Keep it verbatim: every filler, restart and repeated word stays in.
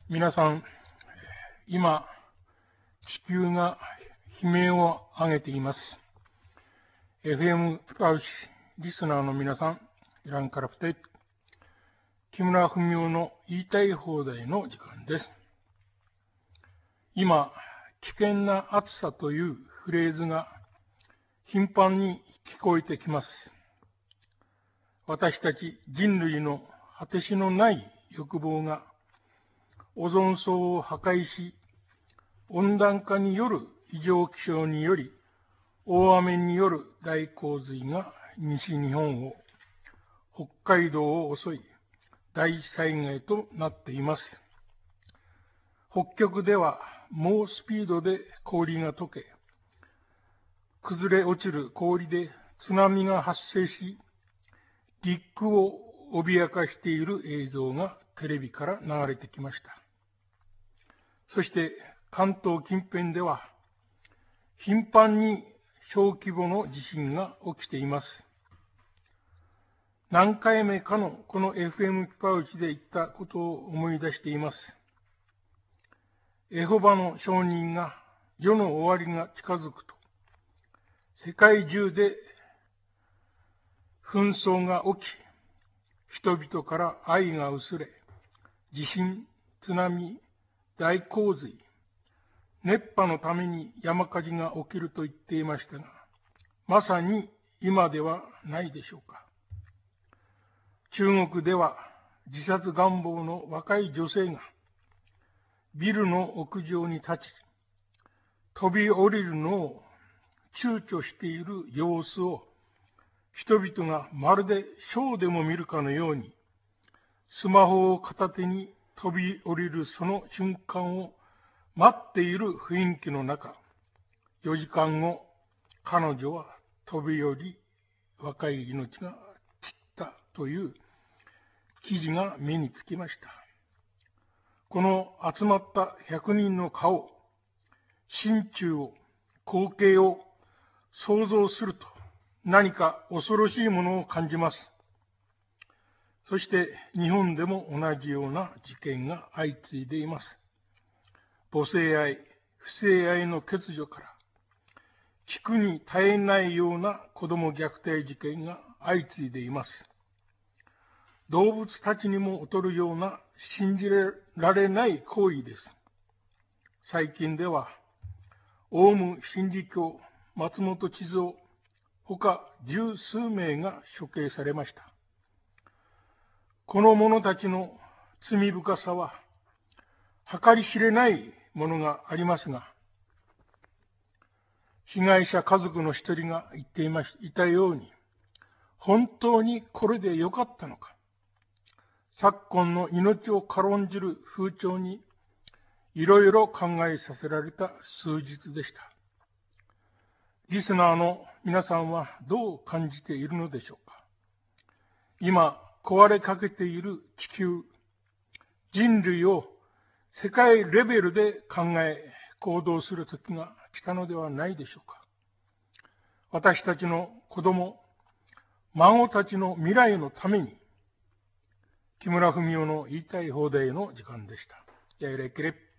皆さん、今、地球が悲鳴を上げています。エフエム プラウシリスナーの皆さん、イランからプテイ、木村文夫の言いたい放題の時間です。今、危険な暑さというフレーズが頻繁に聞こえてきます。私たち人類の果てしのない欲望がオゾン層を破壊し、温暖化による異常気象により、大雨による大洪水が西日本を、北海道を襲い、大災害となっています。北極では猛スピードで氷が溶け、崩れ落ちる氷で津波が発生し、陸を脅かしている映像がテレビから流れてきました。そして関東近辺では頻繁に小規模の地震が起きています。何回目かのこの エフエム パウチで言ったことを思い出しています。エホバの証人が世の終わりが近づくと、世界中で紛争が起き、人々から愛が薄れ、地震、津波、大洪水、熱波のために山火事が起きると言っていましたが、まさに今ではないでしょうか。中国では自殺願望の若い女性がビルの屋上に立ち、飛び降りるのを躊躇している様子を人々がまるでショーでも見るかのように、スマホを片手に飛び降りるその瞬間を待っている雰囲気の中、よじかんご、彼女は飛び降り、若い命が散ったという記事が目につきました。この集まったひゃくにんの顔、心中を、光景を想像すると何か恐ろしいものを感じます。そして日本でも同じような事件が相次いでいます。母性愛、不正愛の欠如から、聞くに耐えないような子供虐待事件が相次いでいます。動物たちにも劣るような信じられない行為です。最近では、オウム真理教、松本千蔵、他十数名が処刑されました。この者たちの罪深さは、計り知れないものがありますが、被害者家族の一人が言っていまし、いたように、本当にこれでよかったのか。昨今の命を軽んじる風潮に、いろいろ考えさせられた数日でした。リスナーの皆さんはどう感じているのでしょうか。今、壊れかけている地球、人類を世界レベルで考え、行動する時が来たのではないでしょうか。私たちの子供、孫たちの未来のために、木村文夫の言いたい放題の時間でした。やいれきれ。